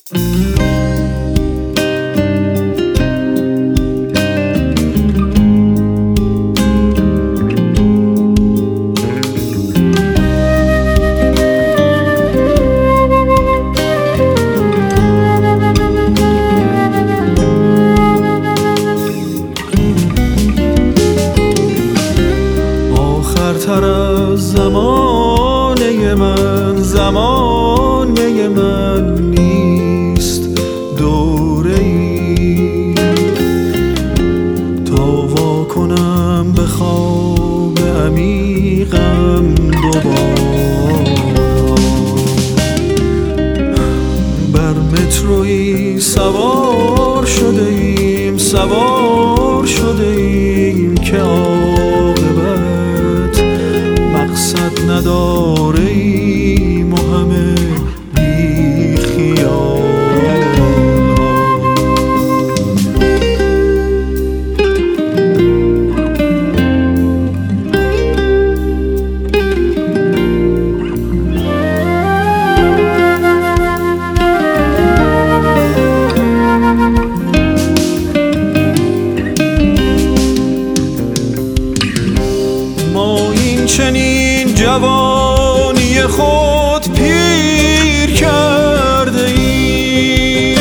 آخرتر از زمانه من نیست دوره‌ای تا وا کنم به خواب عمیقم دوباره. بر مترویی سوار شده ایم که عاقبت مقصد نداره ایم و همه بی خیال. ما این چنین جوانی خود پیر کرده ایم،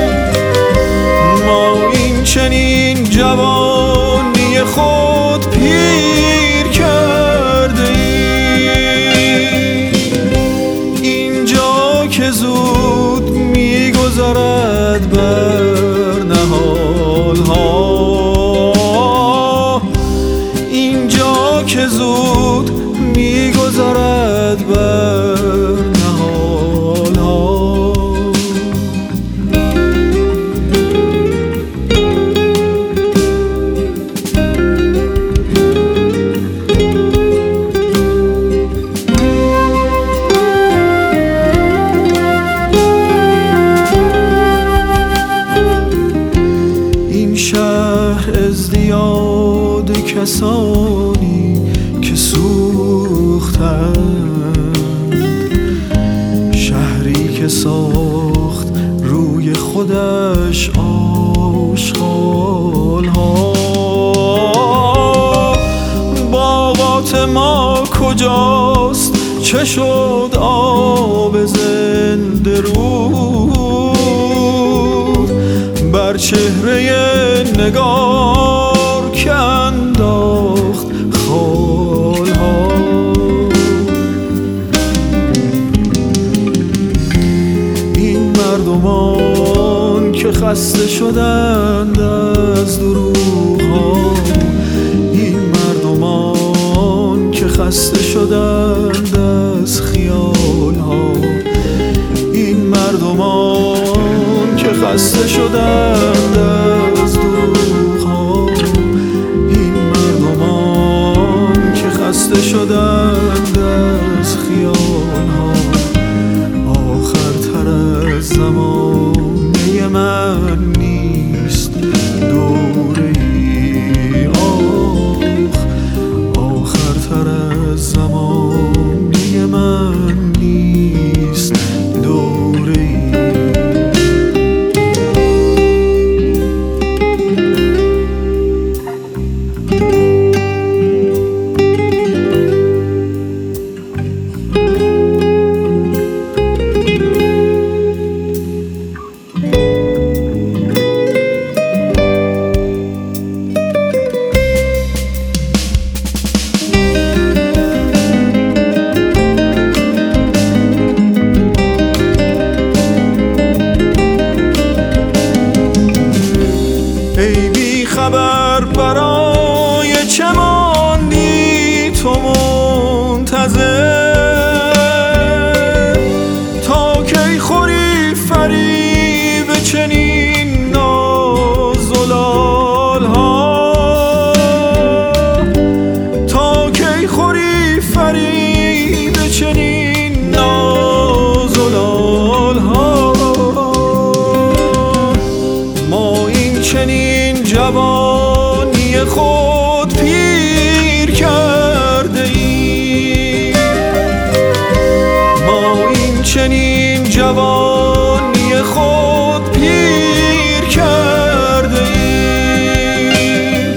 ما این چنین جوانی خود پیر کرده ایم. اینجا که زود میگذرد بر نهالها، اینجا که زود میگذرد بر نهالها. این شهر ازدیاد کسانی که سوختند، شهری که ساخت روی خودش آشغالها. باغات ما کجاست؟ چه شد آب زنده رود بر چهره نگار که انداخت خالها. این مردمان که خسته شدند از دروغها، این مردمان که خسته شدند از خیالها، این مردمان که خسته شدند از دروغها، این مردمان که خسته شدند از خیالها. آخرتر از زمانه من نیست دوره‌ای، آخرتر از زمانه من نیست دوره‌ای. ای بی خبر برای چه ماندی تو منتظر؟ تا کی خوری فریب چنین ناز و لالها؟ تا کی خوری فریب چنین ناز و لالها؟ ما این چنین جوانی خود پیر کرده ایم، ما این چنین جوانی خود پیر کرده ایم.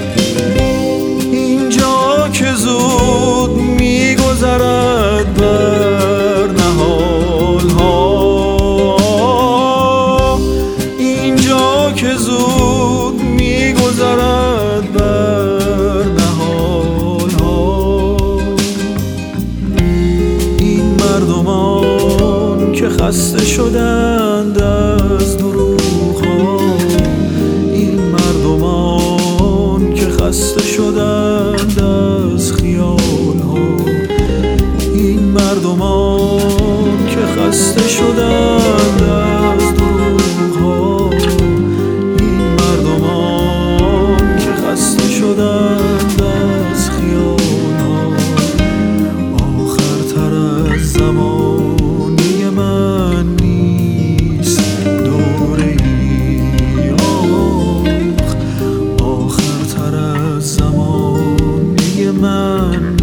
اینجا که زود میگذرد بر نهالها، اینجا که زود میگذرد بر نهالها. این مردمان که خسته شدند از دروغ‌ها، این مردمان که خسته شدند از خیال‌ها، این مردمان که خسته شدند از دروغ‌ها، این مردمان که خسته شدند از خیال‌ها. آخرتر از زمانی من نیست دوره‌ای، آخرتر از زمانی من